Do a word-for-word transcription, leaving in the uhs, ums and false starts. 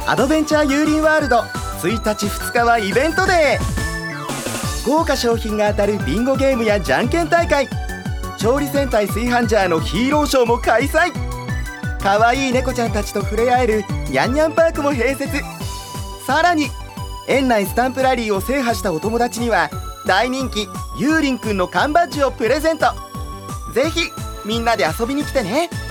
アドベンチャーユーリンワールドついたちふつかはイベントデー。豪華商品が当たるビンゴゲームやじゃんけん大会、調理戦隊炊飯ジャーのヒーローショーも開催。かわいい猫ちゃんたちと触れ合えるニャンニャンパークも併設。さらに園内スタンプラリーを制覇したお友達には大人気ユーリンくんの缶バッジをプレゼント。ぜひみんなで遊びに来てね。